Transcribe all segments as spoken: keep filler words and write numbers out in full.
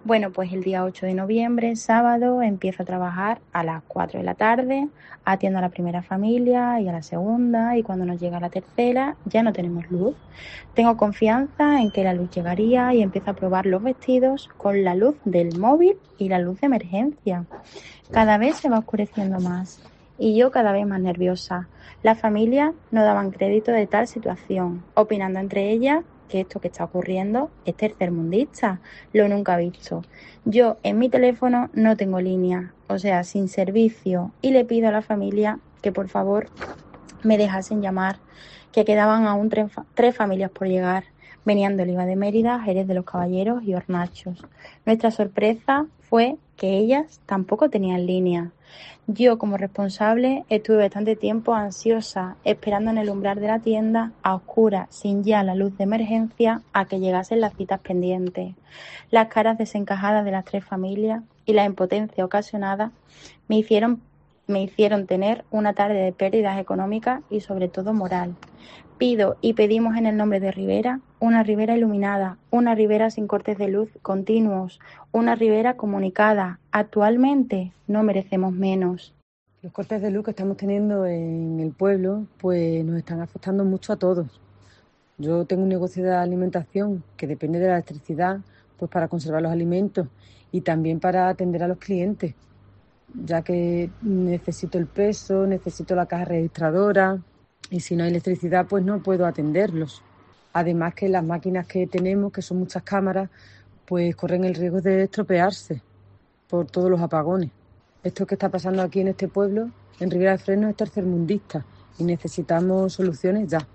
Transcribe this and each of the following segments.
Bueno, pues el día ocho de noviembre, sábado, empiezo a trabajar a las cuatro de la tarde, atiendo a la primera familia y a la segunda, y cuando nos llega la tercera ya no tenemos luz. Tengo confianza en que la luz llegaría y empiezo a probar los vestidos con la luz del móvil y la luz de emergencia. Cada vez se va oscureciendo más y yo cada vez más nerviosa. Las familias no daban crédito de tal situación, opinando entre ellas que esto que está ocurriendo es tercermundista, lo nunca visto. Yo en mi teléfono no tengo línea, o sea, sin servicio, y le pido a la familia que por favor me dejasen llamar, que quedaban aún tres, tres familias por llegar. Venían de Oliva de Mérida, Jerez de los Caballeros y Hornachos. Nuestra sorpresa fue que ellas tampoco tenían línea. Yo, como responsable, estuve bastante tiempo ansiosa, esperando en el umbral de la tienda, a oscuras, sin ya la luz de emergencia, a que llegasen las citas pendientes. Las caras desencajadas de las tres familias y la impotencia ocasionada me hicieron, me hicieron tener una tarde de pérdidas económicas y sobre todo moral. Pido y pedimos en el nombre de Rivera una Rivera iluminada, una Rivera sin cortes de luz continuos, una Rivera comunicada. Actualmente no merecemos menos. Los cortes de luz que estamos teniendo en el pueblo pues nos están afectando mucho a todos. Yo tengo un negocio de alimentación que depende de la electricidad pues para conservar los alimentos y también para atender a los clientes, ya que necesito el peso, necesito la caja registradora y si no hay electricidad pues no puedo atenderlos. Además que las máquinas que tenemos, que son muchas cámaras, pues corren el riesgo de estropearse por todos los apagones. Esto que está pasando aquí en este pueblo, en Ribera del Fresno, es tercermundista y necesitamos soluciones ya.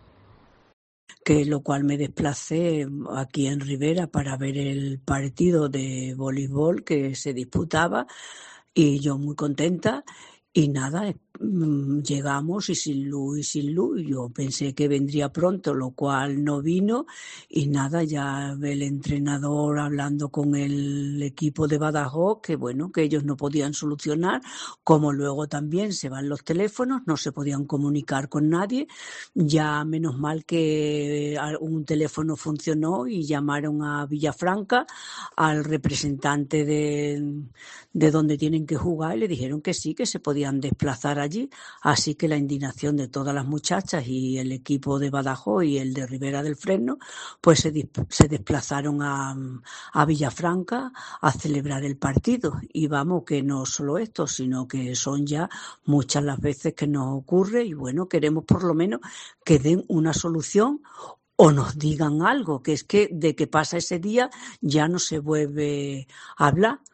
Que lo cual me desplacé aquí en Ribera para ver el partido de voleibol que se disputaba y yo muy contenta y nada, llegamos y sin luz y sin luz. Yo pensé que vendría pronto, lo cual no vino y nada, ya el entrenador hablando con el equipo de Badajoz que bueno, que ellos no podían solucionar, como luego también se van los teléfonos, no se podían comunicar con nadie. Ya menos mal que un teléfono funcionó y llamaron a Villafranca al representante de, de donde tienen que jugar y le dijeron que sí, que se podían desplazar allí. Así que la indignación de todas las muchachas y el equipo de Badajoz y el de Ribera del Fresno pues se, se desplazaron a, a Villafranca a celebrar el partido. Y vamos, que no solo esto, sino que son ya muchas las veces que nos ocurre y bueno, queremos por lo menos que den una solución o nos digan algo, que es que de que pasa ese día ya no se vuelve a hablar.